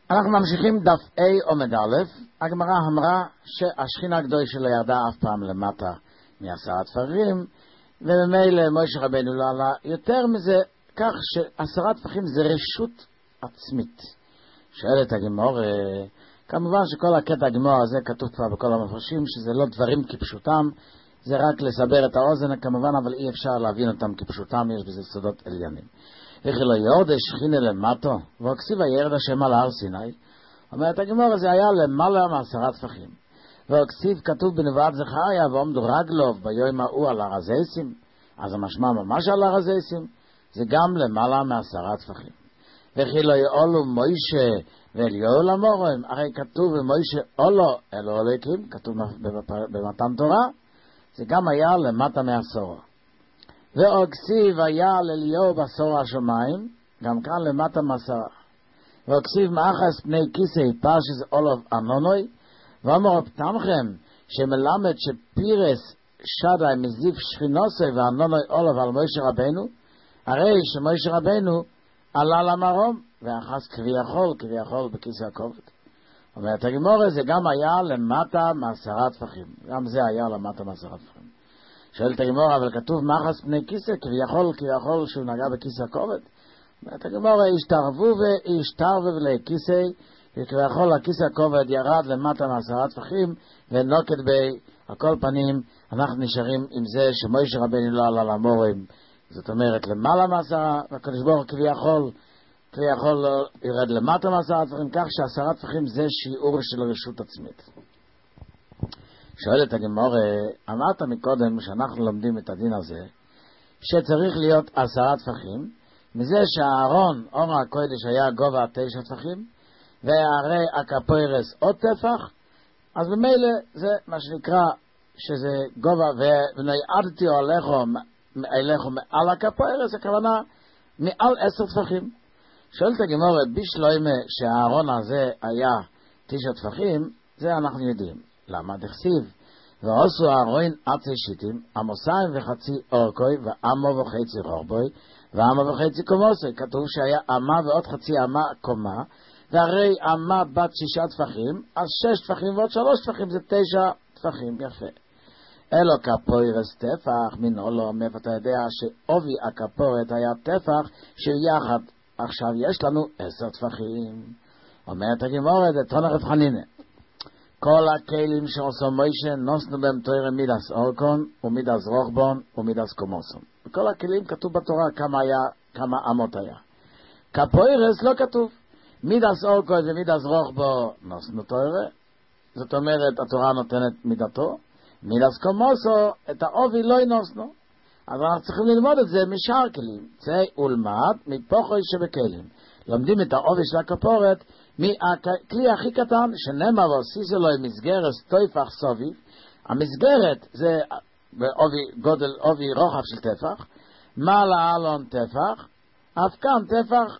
אנחנו ממשיכים דף A עומד א'. הגמרא אמרה שהשכינה הקדושה לא ירדה אף פעם למטה מ10 טפחים, וממילא משה רבנו לא עלה יותר מזה, כך ש10 טפחים זה רשות עצמית. שואלת הגמרא, כמובן שכל הקטע הגמרא הזה כתוב כבר בכל המפרשים, שזה לא דברים כפשוטם, זה רק לסבר את האוזן כמובן, אבל אי אפשר להבין אותם כפשוטם, יש בזה סודות עליונים. וכי לא יורד השכינה למטו, והכסיב הירד השם על הר סיני, אומרת הגמרא, זה היה למעלה מ10 טפחים. והכסיב כתוב בנבואת זכריה, ועומדו רגלוב ביום ההוא על הר הזיתים, אז המשמע ממש על הר הזיתים, זה גם למעלה מ10 טפחים. וכי לא יעולו מוישה ואליהו למורים, הרי כתוב במוישה עולו אלו אלוהיקים, כתוב במתן תורה, זה גם היה למטה מ10. והכסיב היה לאליהו בעשור השמיים, גם כאן למטה מ10. והכסיב מאחס פני כיסא פרשס אולוב אנונוי, ואמר פתמכם שמלמד שפירס שדאי מזיף שכינוסי ואנונוי אולוב על משה רבנו, הרי שמשה רבנו עלה למרום ואחס כביכול בכיסא הכובד. אומרת הגמרא, זה גם היה למטה מ10 טפחים, גם זה היה למטה מ10 טפחים. שואלת הגמרא, אבל כתוב מאחס פני כיסא, כביכול שהוא נגע בכיסא הכובד. אומרת הגמרא, השתרבב לכיסא, וכביכול הכיסא הכובד ירד למטה מ10 טפחים, ונוקד על כל פנים, אנחנו נשארים עם זה שמשה רבנו לא עלה למורים, זאת אומרת למעלה מ10, והקדוש ברוך כביכול לא ירד למטה מ10 טפחים, כך ש10 טפחים זה שיעור של רשות עצמית. שואלת הגמרא, אמרת מקודם שאנחנו לומדים את הדין הזה, שצריך להיות 10 טפחים, מזה שהארון, אור הקודש, היה גובה 9 טפחים, והרי הכפוירס עוד טפח, אז במילא זה מה שנקרא שזה גובה, ונעדתי אליכו מעל הכפוירס, הכוונה מעל 10 טפחים. שואלת הגמרא, בשלוימה שהארון הזה היה 9 טפחים, זה אנחנו יודעים. למה? דכסיב, ועשו הארון עצי שיטים, עמוסיים וחצי אורכוי, ועמו וחצי רוחבוי, ועמו וחצי קומוסוי. כתוב שהיה אמה ועוד חצי אמה קומה, והרי אמה בת 6 טפחים, אז 6 טפחים ועוד 3 טפחים זה 9 טפחים, יפה. אלו כפוירס טפח, מן עולו, מאיפה אתה יודע שעובי הכפורת היה טפח, שיחד עכשיו יש לנו 10 טפחים. אומרת הגמרא, זה תונה רב חנינא. כל הכלים שעשו מוישה נוסנו בהם תורה מידס אורקון ומידס רוחבון ומידס קומוסון. בכל הכלים כתוב בתורה כמה אמות היה. כפוירס לא כתוב. מידס אורקון ומידס רוחבון נוסנו תורה. זאת אומרת התורה נותנת מידתו. מידס קומוסון את העובי לא נוסנו. אז אנחנו צריכים ללמוד את זה משאר כלים. צא ולמד מפוחוי שבכלים. לומדים את העובי של הכפורת מהכלי הכי קטן, שנאמר ועושיס אלוהי מסגרת טפח סוביב. המסגרת זה עובי רוחב של טפח, מעלה אלון טפח, אף כאן טפח,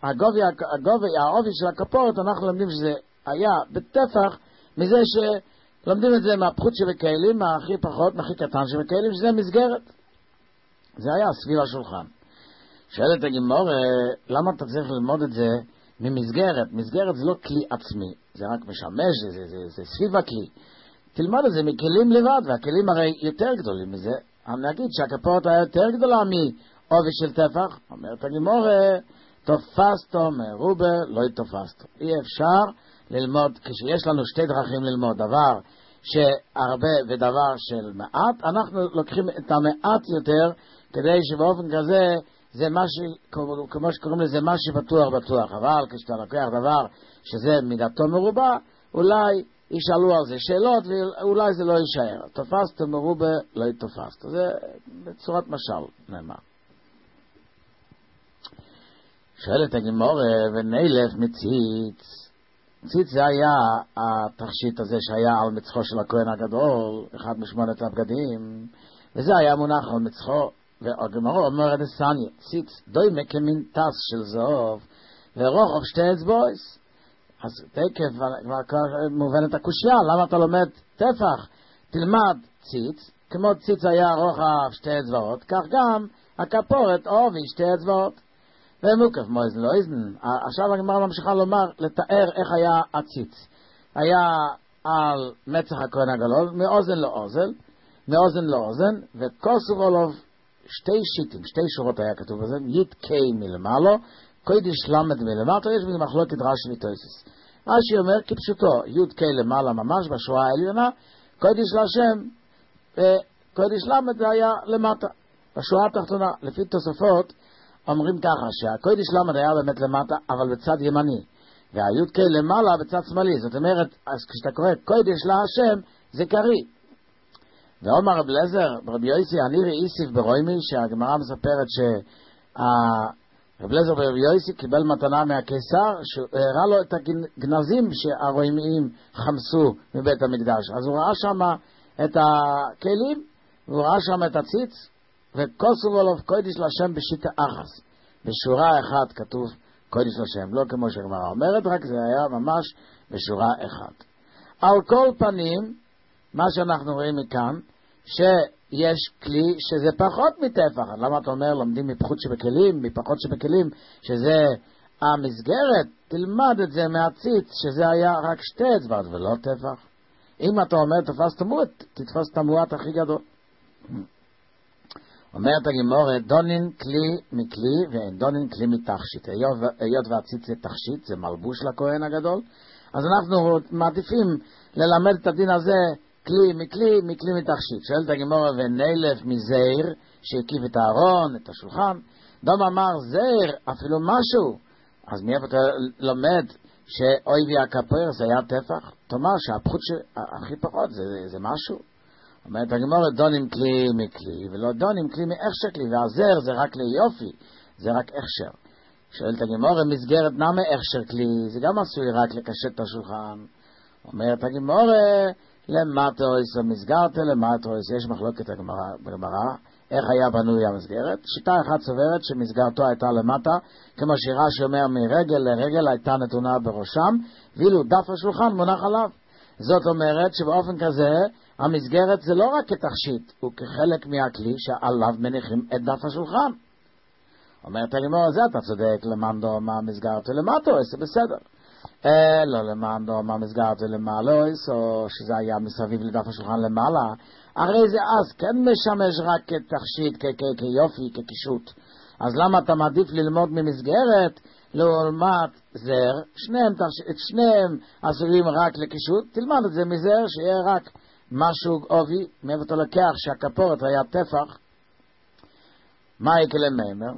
העובי של הכפורת, אנחנו לומדים שזה היה בטפח, מזה שלומדים את זה מהפחות שבכלים, מהכי פחות, מהכי קטן שבכלים, שזה מסגרת. זה היה סביב השולחן. שואלת הגמרא, למה אתה צריך ללמוד את זה ממסגרת? מסגרת זה לא כלי עצמי, זה רק משמש, זה סביב הכלי. תלמד את זה מכלים לבד, והכלים הרי יותר גדולים מזה. אני אגיד שהכפורת היה יותר גדולה מעובי של טפח. אומרת הגמרא, תופסתו מרובה, לא תופסתו. אי אפשר ללמוד, כשיש לנו 2 דרכים ללמוד, דבר שהרבה ודבר של מעט, אנחנו לוקחים את המעט יותר, כדי שבאופן כזה, זה כמו שקוראים לזה מה שבטוח, אבל כשאתה לוקח דבר שזה מידתו מרובה, אולי ישאלו על זה שאלות ואולי זה לא יישאר. תופסת מרובה, לא תופסת. זה בצורת משל נאמר. שואלת הגמרא, ונילף מציץ. ציץ זה היה התכשיט הזה שהיה על מצחו של הכהן הגדול, אחד מ8 הבגדים, וזה היה מונח על מצחו. והגמרא אומרת סניה, ציץ דומה כמין טס של זהוב, ורוחב 2 אצבעות. אז תקף מובנת הקושיה, למה אתה לומד טפח? תלמד ציץ, כמו ציץ היה רוחב 2 אצבעות, כך גם הכפורת עובי 2 אצבעות. ומוקף מאוזן לא איזן. עכשיו הגמרא ממשיכה לומר, לתאר איך היה הציץ. היה על מצח הכהן הגדול, מאוזן לאוזן, וכוסו עליו שתי שיטים, שתי שורות היה כתוב בזה, יית קי מלמעלו, קוידיש למד מלמטו, יש בזה מחלוקת רש"י וטוספות. רש"י אומר כפשוטו, י' קי למעלה ממש בשורה העליונה, קוידיש להשם, וקוידיש למד זה היה למטה. בשורה התחתונה, לפי תוספות, אומרים ככה, שהקוידיש למד היה באמת למטה, אבל בצד ימני, והי' קי למעלה בצד שמאלי. זאת אומרת, אז כשאתה קורא קוידיש להשם, זה קרי. ואומר רב אליעזר, ברבי יוסי, הנירי איסיף ברוימי, שהגמרא מספרת רב אליעזר ברבי יוסי קיבל מתנה מהקיסר, שהראה לו את הגנזים שהרוימיים חמסו מבית המקדש. אז הוא ראה שם את הכלים, והוא ראה שם את הציץ, וכוסו עליו קוידיש להשם בשיטה אחס. בשורה אחת כתוב קוידיש להשם, לא כמו שהגמרא אומרת, רק זה היה ממש בשורה אחת. על כל פנים, מה שאנחנו רואים מכאן, שיש כלי שזה פחות מטפח. למה אתה אומר, לומדים מפחות שבכלים, מפחות שבכלים, שזה המסגרת, תלמד את זה מהציץ, שזה היה רק שתי אצבעות ולא טפח. אם אתה אומר, תפס תמות, תתפוס את המועט הכי גדול. אומרת הגמרא, דונין כלי מכלי, ואין דונין כלי מתכשיט. היות והציץ זה תכשיט, זה מלבוש לכהן הגדול, אז אנחנו מעדיפים ללמד את הדין הזה, כלי מכלי, מכלי מתכשיט. שואלת הגמרא, ונלף מזעיר שהקיף את הארון, את השולחן. דום אמר זעיר, אפילו משהו. אז מאיפה אתה לומד שאויבי הכפרס היה טפח? תאמר שהפחות הכי פחות זה משהו. אומרת הגמרא, דונים כלי מכלי, ולא דונים כלי מהכשר כלי, והזר זה רק ליופי, זה רק הכשר. שואלת הגמרא, מסגרת נמה הכשר כלי, זה גם עשוי רק לקשט את השולחן. אומרת הגמרא, למטויס או מסגרת למטויס, יש מחלוקת בגמרא, איך היה בנוי המסגרת. שיטה אחת סוברת שמסגרתו הייתה למטה, כמו שרש"י אומר מרגל לרגל הייתה נתונה בראשם, ואילו דף השולחן מונח עליו. זאת אומרת שבאופן כזה, המסגרת זה לא רק כתכשיט, הוא כחלק מהכלי שעליו מניחים את דף השולחן. אומרת הגמרא, זה אתה צודק, למען דומה מסגרת למטויס, זה בסדר. לא למען דומה מסגרת למעלויס, או שזה היה מסביב לדף השולחן למעלה, הרי זה אז כן משמש רק כתכשיט, כיופי, כקישוט. אז למה אתה מעדיף ללמוד ממסגרת לעומת זר? שניהם עשויים רק לקישוט, תלמד את זה מזר, שיהיה רק משהו עובי, מאיפה אתה לקח שהכפורת היה טפח, מה יקלה מימר?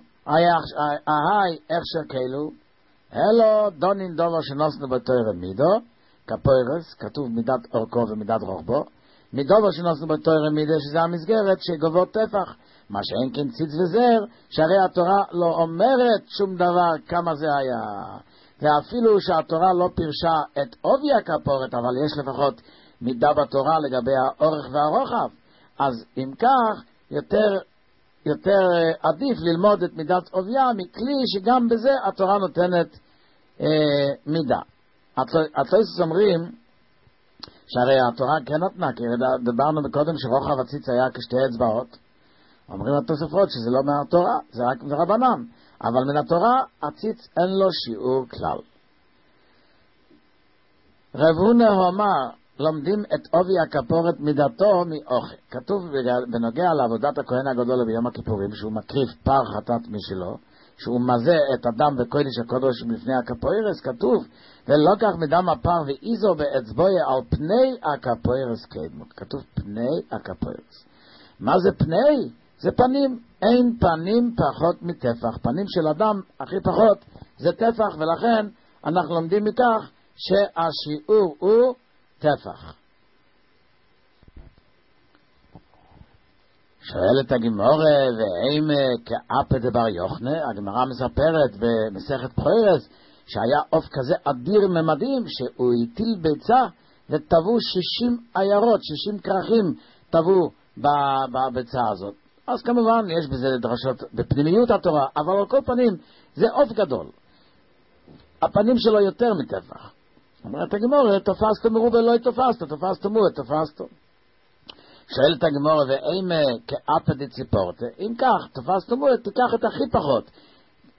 ההי הכשר כאילו, אלו דונין דובר שנוסנו בתורה מידו, כפוירס, כתוב מידת אורכו ומידת רוחבו, מדובר שנוסנו בתורה מידו, שזה המסגרת שגובות טפח, מה שאין כן ציץ וזר, שהרי התורה לא אומרת שום דבר כמה זה היה, ואפילו שהתורה לא פירשה את עובי הכפורת, אבל יש לפחות מידה בתורה לגבי האורך והרוחב, אז אם כך, יותר עדיף ללמוד את מידת עוביה מכלי שגם בזה התורה נותנת מידה. התוספות אומרים שהרי התורה כן נתנה, כי דיברנו מקודם שרוחב הציץ היה כשתי אצבעות. אומרים התוספות שזה לא מהתורה, זה רק מרבנן, אבל מן התורה הציץ אין לו שיעור כלל. רב הונא אמר, לומדים את עובי הכפורת מידתו מאוכל. כתוב בנוגע לעבודת הכהן הגדול ביום הכיפורים, שהוא מקריב פר חטאת משלו, שהוא מזה את הדם בקודש הקודש לפני הכפוירס, כתוב, ולוקח מדם הפר ואיזו באצבעו על פני הכפוירס קדמו. כתוב פני הכפוירס. מה זה פני? זה פנים. אין פנים פחות מטפח. פנים של אדם הכי פחות זה טפח, ולכן אנחנו לומדים מכך שהשיעור הוא טפח. שואלת הגמרא, ואם כאפה דבר יוחנה, הגמרא מספרת במסכת בחורס שהיה עוף כזה אדיר ממדים שהוא הטיל ביצה וטבעו 60 עיירות, 60 כרכים טבעו בביצה הזאת. אז כמובן יש בזה דרשות בפנימיות התורה, אבל על כל פנים זה עוף גדול, הפנים שלו יותר מטפח. אומרת הגמרא, תפסת מרובה לא תפסת, תפסת מועט תפסת. שואלת הגמרא, ואם כאפה דציפורטה, אם כך תפסת מועט, תיקח את הכי פחות.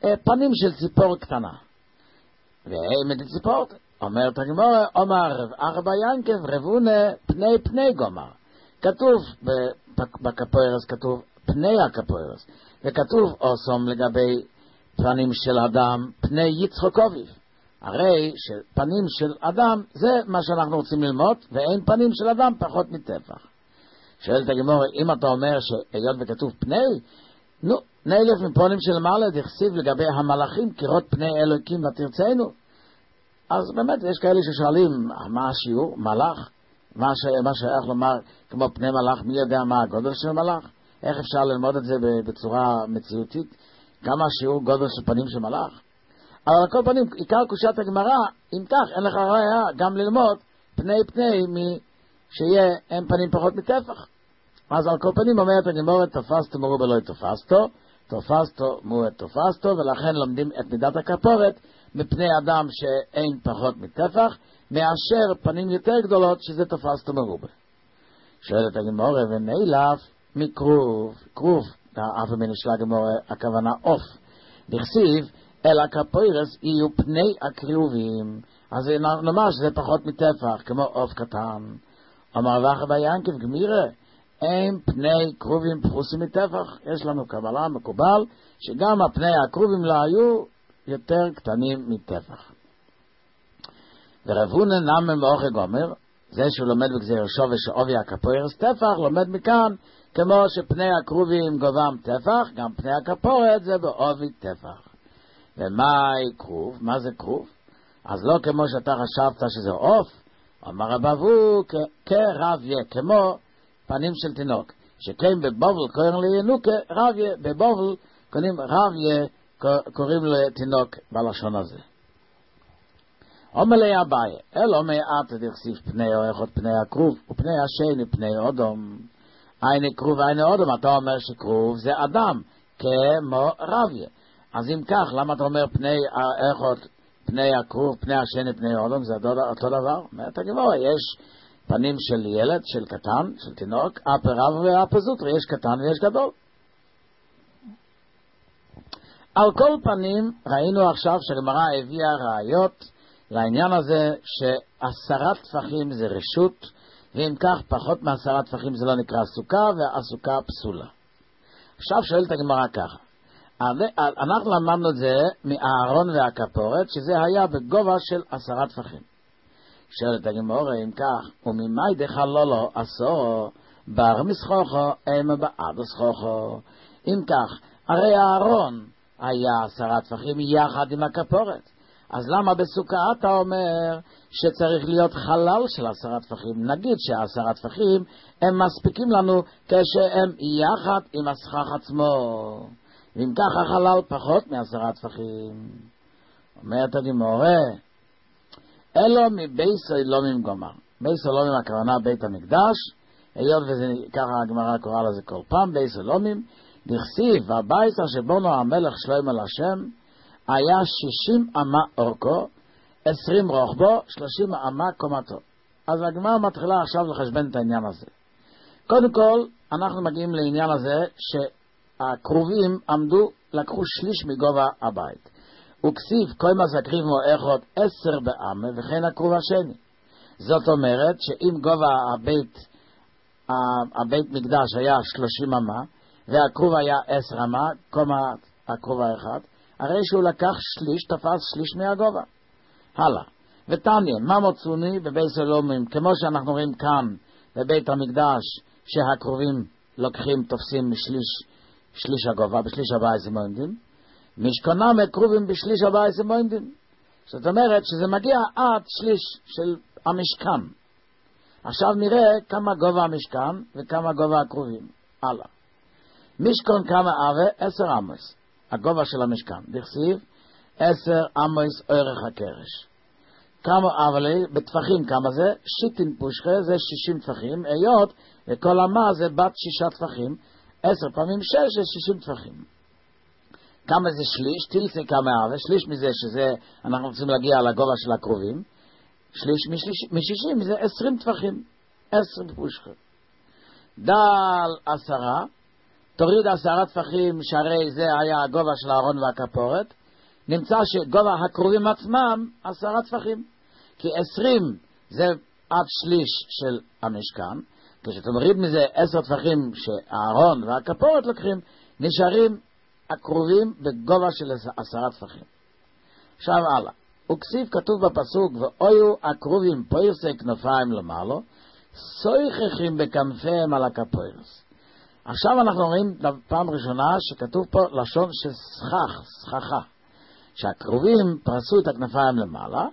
פנים של ציפור קטנה. ועמד ציפור, אומרת הגמרא, אומר רב ארבע ינקב רבונה פני גומר. כתוב בכפוירס, כתוב פני הכפוירס, וכתוב אוסום לגבי פנים של אדם, פני יצחק אביו. הרי שפנים של אדם זה מה שאנחנו רוצים ללמוד, ואין פנים של אדם פחות מטפח. שואלת הגמרא, אם אתה אומר שהיות וכתוב פני, נלף מפונים של מעלה דכסיב לגבי המלאכים כראות פני אלוקים ותרצנו. אז באמת יש כאלה ששואלים מה השיעור, מלאך, מה שייך לומר כמו פני מלאך, מי יודע מה הגודל של מלאך, איך אפשר ללמוד את זה בצורה מציאותית, כמה השיעור גודל של פנים של מלאך. אבל על כל פנים, עיקר קושת הגמרא, אם כך אין לך ראיה גם ללמוד פני שיהיה אין פנים פחות מטפח. אז על כל פנים אומרת הגמרא, תפסתו מרו בלא תופסתו מו את תופסתו, ולכן לומדים את מידת הכפורת מפני אדם שאין פחות מטפח, מאשר פנים יותר גדולות שזה תופסתו מרובה. שואלת הגמרא, ונאילף מכרוב, כרוב, אף מנשלה הגמרא, הכוונה אוף, דכסיב, אל הכפוירס יהיו פני הקריבים, אז נאמר שזה פחות מטפח, כמו אוף קטן. אמר לך ביינקב גמירה, אין פני קרובים פחוסים מטפח. יש לנו קבלה מקובל שגם הפני הקרובים לא היו יותר קטנים מטפח. ורבונה נמם מאוכל גומר, זה שהוא לומד בגזיר שווה שעובי הכפוירס טפח, לומד מכאן כמו שפני הקרובים גובם טפח, גם פני הכפורת זה בעובי טפח. ומהי קרוב? מה זה קרוב? אז לא כמו שאתה חשבת שזה עוף, אמר רבבו כרביה, כמו פנים של תינוק, שכן בבובל קוראים לינוקה רביה, בבובל קוראים רביה, קוראים לתינוק בלשון הזה. אומר לי אביי, אלו מעט דכסיף פני או אחד פני הקרוב, ופני השני פני אודום. עיני קרוב ועיני אודום, אתה אומר שקרוב זה אדם, כמו רביה. אז אם כך, למה אתה אומר פני האחד, פני הקרוב, פני השני, פני אודום, זה אותו דבר? אומרת הגמרא, יש פנים של ילד, של קטן, של תינוק, אפה רב ואפה זוטר, יש קטן ויש גדול. על כל פנים, ראינו עכשיו שהגמרא הביאה ראיות לעניין הזה ש10 טפחים זה רשות, ואם כך פחות מ10 טפחים זה לא נקרא סוכה, והסוכה פסולה. עכשיו שואלת הגמרא ככה, אנחנו למדנו את זה מהארון והכפורת, שזה היה בגובה של 10 טפחים. שואלת הגמרא, אם כך, וממאי דחלולו אסורו בר מסכוכו אימה בעד הסכוכו. אם כך, הרי הארון היה 10 טפחים יחד עם הכפורת. אז למה בסוכה אתה אומר שצריך להיות חלל של 10 טפחים? נגיד ש10 טפחים הם מספיקים לנו כשהם יחד עם הסכך עצמו. ואם כך החלל פחות מ10 טפחים. אומרת הגמרא, אלו מבייס אלומים גומר. בייס אלומים הכוונה בית המקדש, היות וזה ככה הגמרא קוראה לזה כל פעם, בייס אלומים, דכסיב והבייס שבונו המלך שלמה להשם, היה 60 אמה אורכו, 20 רוחבו, 30 אמה קומתו. אז הגמרא מתחילה עכשיו לחשבן את העניין הזה. קודם כל, אנחנו מגיעים לעניין הזה שהקרובים עמדו, לקחו שליש מגובה הבית. וכסיב כל מה זקריב מואחות 10 באמה, וכן הקרוב השני. זאת אומרת שאם גובה הבית מקדש היה 30 אמה, והקרוב היה 10 אמה, קומה הקרוב האחד, הרי שהוא לקח שליש, תפס שליש מהגובה. הלאה. ותניא, מה מוצאוני בבית אלומים, כמו שאנחנו רואים כאן בבית המקדש, שהקרובים לוקחים, תופסים שליש הגובה, בשליש הבית זה מועמדים, משכונם הקרובים בשליש הבית זה מועמדים. זאת אומרת שזה מגיע עד שליש של המשכן. עכשיו נראה כמה גובה המשכן וכמה גובה הקרובים. הלאה. משכון כמה אבה? 10 אמוס. הגובה של המשכן. דכסיב 10 אמוס אורך הקרש. כמה אבל בטפחים כמה זה? 60 פושחה זה 60 טפחים, היות וכל אמה זה בת 6 טפחים, 10 פעמים 6 זה 60 טפחים. כמה זה שליש? תלסי כמה אבה, שליש מזה שזה אנחנו רוצים להגיע לגובה של הקרובים, שליש מ-60 זה 20 טפחים, 10 פושחה. דל 10, תוריד 10 טפחים, שהרי זה היה הגובה של הארון והכפורת, נמצא שגובה הקרובים עצמם 10 טפחים, כי 20 זה עד שליש של המשכן, כשתוריד מזה 10 טפחים שהארון והכפורת לוקחים, נשארים הקרובים בגובה של 10 טפחים. עכשיו הלאה, וכסיב כתוב בפסוק, ואויו הקרובים פוירסי כנפיים למעלו, סויככים בכנפיהם על הכפוירס. עכשיו אנחנו רואים פעם ראשונה שכתוב פה לשון של סככה, שהקרובים פרסו את הכנפיים למעלה,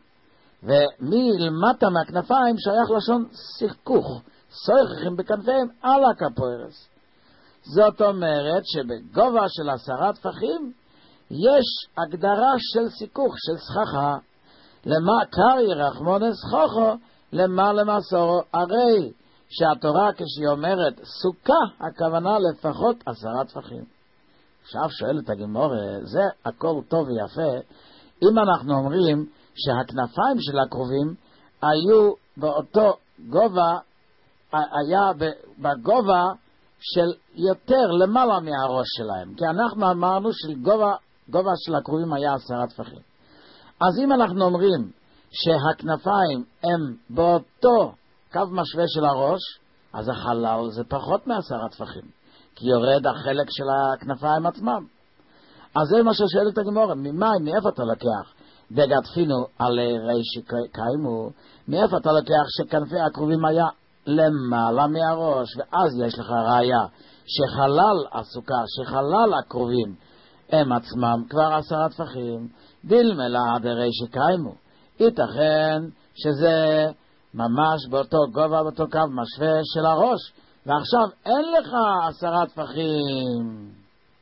ומלמטה מהכנפיים שייך לשון שיחכוך, סויככים בכנפיהם על הכפוירס. זאת אומרת שבגובה של 10 טפחים יש הגדרה של סיכוך, של סככה. למה קרי רחמונס חוכו למעלה מסורו, הרי שהתורה כשהיא אומרת סוכה, הכוונה לפחות 10 טפחים. עכשיו שואלת הגמרא, זה הכל טוב ויפה, אם אנחנו אומרים שהכנפיים של הקרובים היו באותו גובה, היה בגובה של יותר למעלה מהראש שלהם, כי אנחנו אמרנו שגובה של הקרובים היה 10 טפחים. אז אם אנחנו אומרים שהכנפיים הם באותו קו משווה של הראש, אז החלל זה פחות מ10 טפחים, כי יורד החלק של הכנפיים עצמם. אז זה מה ששואלת הגמרא, מאיפה אתה לוקח? דגדפינו על רישי קיימו, מאיפה אתה לוקח שכנפי הקרובים היה למעלה מהראש, ואז יש לך ראיה שחלל הסוכה, שחלל הקרובים הם עצמם כבר 10 טפחים, דילמלה דרישי קיימו. ייתכן שזה ממש באותו גובה, באותו קו משווה של הראש, ועכשיו אין לך 10 טפחים.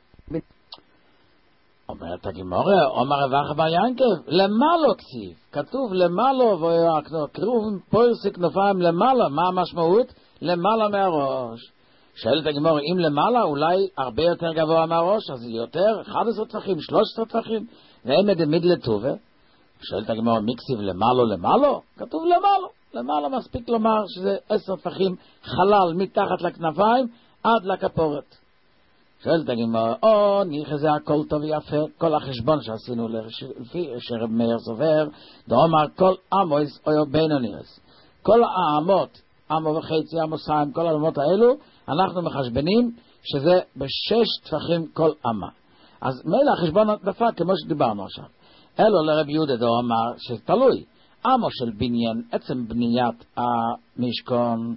אומרת הגמרא, אומר רבח בר ינקב, למעלה כתיב, כתוב למעלה, וקרוב פוירסי כנפיים למעלה, מה המשמעות? למעלה מהראש. שואלת הגמרא, אם למעלה אולי הרבה יותר גבוה מהראש, אז יותר 11 טפחים, 13 טפחים, ואין מדמיד לטובה. שואלת הגמרא, מי כתיב למעלה? כתוב למעלה מספיק לומר שזה 10 טפחים חלל מתחת לכנפיים עד לכפורת. שואלת הגמרא, ניחא זה הכל טוב ויפה, כל החשבון שעשינו לפי שרב מאיר סובר, דאמר כל עמוס או בינוניוס, כל העמות, עמו וחצי, עמוסיים, כל העמות האלו, אנחנו מחשבנים שזה ב6 טפחים כל עמה. אז מילא החשבון דפק כמו שדיברנו עכשיו. אלו לרב יהודה דאמר שתלוי, עמו של בניין, עצם בניית המשכון,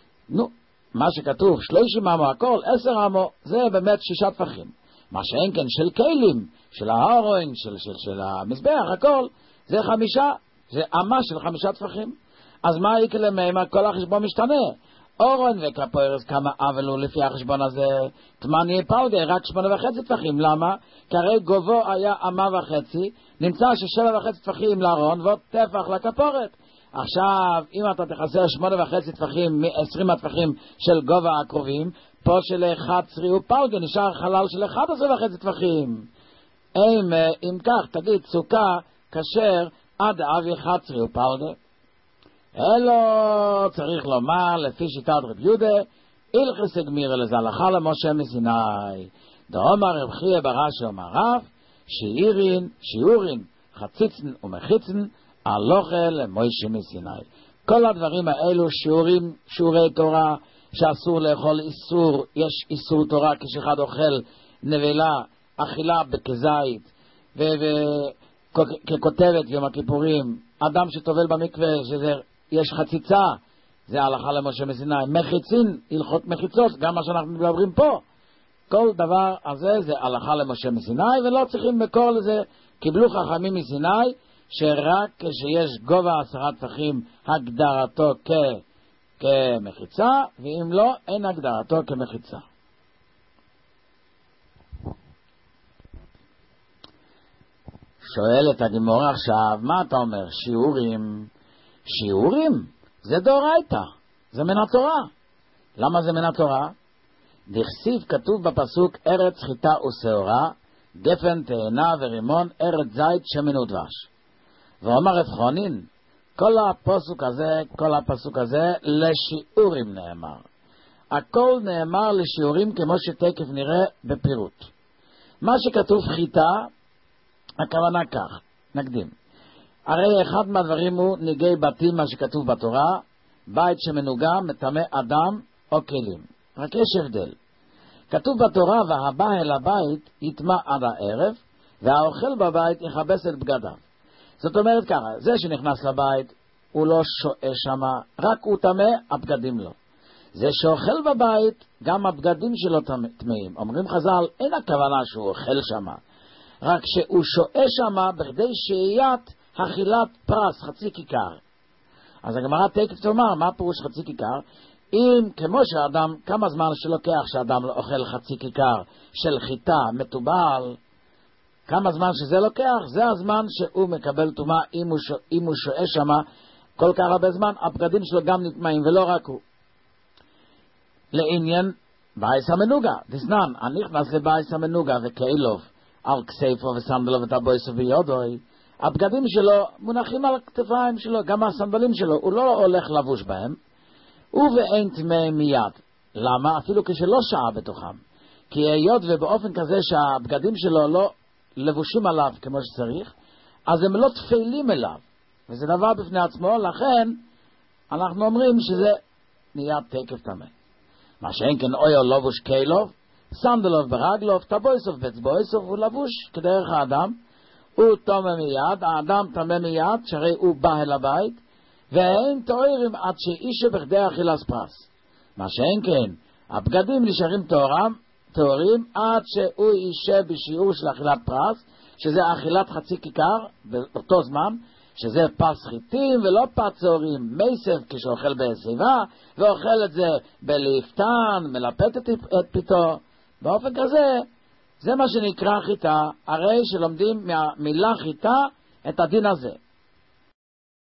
מה שכתוב 30 עמו הכל, 10 עמו, זה באמת 6 טפחים. מה שאין כן של כלים, של הארון, של המזבח, הכל, זה 5, זה עמה של 5 טפחים. אז מה יקרה מהם? כל החשבון משתנה. אורון וכפוירס כמה עבלו לפי החשבון הזה, תמני פלגי רק 8.5 טפחים. למה? כי הרי גובו היה 1.5, נמצא ש7.5 טפחים לארון ועוד טפח לכפורת. עכשיו, אם אתה תחסר 8.5 טפחים מ-20 הטפחים של גובה הקרובים, פה של 11 ופלגי נשאר חלל של 11.5 טפחים. אם כך, תגיד, סוכה כשר עד אבי 11 ופלגי. אלו צריך לומר, לפי שיטת רב יהודה, הלכס גמירא לזה הלכה למשה מסיני. דאמר רב חייא ברש"י אמר רב, שיעורין חציצן ומחיצן, הלכה למשה מסיני. כל הדברים האלו שיעורי תורה שאסור לאכול איסור, יש איסור תורה כשאחד אוכל נבלה, אכילה בכזית, וככותבת יום הכיפורים, אדם שטובל במקווה, יש חציצה, זה הלכה למשה מסיני. מחיצין, הלכות מחיצות, גם מה שאנחנו מדברים פה. כל דבר הזה זה הלכה למשה מסיני, ולא צריכים מקור לזה. קיבלו חכמים מסיני, שרק כשיש גובה 10 טפחים הגדרתו כמחיצה, ואם לא, אין הגדרתו כמחיצה. שואלת הגמרא עכשיו, מה אתה אומר? שיעורים? זה דאורייתא, זה מן התורה. למה זה מן התורה? דכתיב כתוב בפסוק ארץ חיטה ושעורה, גפן תאנה ורימון, ארץ זית שמן ודבש. ואומר רב חונין, כל הפסוק הזה לשיעורים נאמר. הכל נאמר לשיעורים כמו שתקף נראה בפירוט. מה שכתוב חיטה, הכוונה כך, נקדים. הרי אחד מהדברים הוא ניגי בתים, מה שכתוב בתורה, בית שמנוגע, מטמא אדם או כלים. רק יש הבדל. כתוב בתורה, והבא אל הבית יטמא עד הערב, והאוכל בבית יכבס את בגדיו. זאת אומרת ככה, זה שנכנס לבית, הוא לא שואה שמה, רק הוא טמא, הבגדים לא. זה שאוכל בבית, גם הבגדים שלו טמאים. אומרים חז"ל, אין הכוונה שהוא אוכל שמה, רק שהוא שואה שמה בכדי שהיית אכילת פרס, חצי כיכר. אז הגמרא תקף תאמר, מה פירוש חצי כיכר? אם כמו שאדם, כמה זמן שלוקח שאדם אוכל חצי כיכר של חיטה מטובל, כמה זמן שזה לוקח, זה הזמן שהוא מקבל טומאה. אם הוא שואה שמה כל כך הרבה זמן, הבגדים שלו גם נטמאים, ולא רק הוא. לעניין בייס המנוגה, דסנן, הנכנס לבייס המנוגה וכאילוב על כסייפו וסנדלו וטבויסו ויודוי, הבגדים שלו מונחים על הכתפיים שלו, גם הסנדלים שלו, הוא לא הולך לבוש בהם, ואין טמא מיד. למה? אפילו כשלא שעה בתוכם. כי היות ובאופן כזה שהבגדים שלו לא לבושים עליו כמו שצריך, אז הם לא תפלים אליו, וזה דבר בפני עצמו. לכן אנחנו אומרים שזה נהיה תקף טמא. מה שאין כן אויו לבוש כאילוב, סנדלוב ברגלוב, טבויסוב בצבויסוב, הוא לבוש כדרך האדם, הוא טמא מיד, האדם טמא מיד, שהרי הוא בא אל הבית, ואין תוארים עד שאישה בכדי אכילס פרס. מה שאין כן, הבגדים נשארים תוארים עד שהוא אישה בשיעור של אכילת פרס, שזה אכילת חצי כיכר באותו זמן, שזה פס חיטים ולא פס צהורים, מייסף כשאוכל בסביבה, ואוכל את זה בליפתן, מלפת את פיתו. באופן כזה, זה מה שנקרא חיטה, הרי שלומדים מהמילה חיטה את הדין הזה.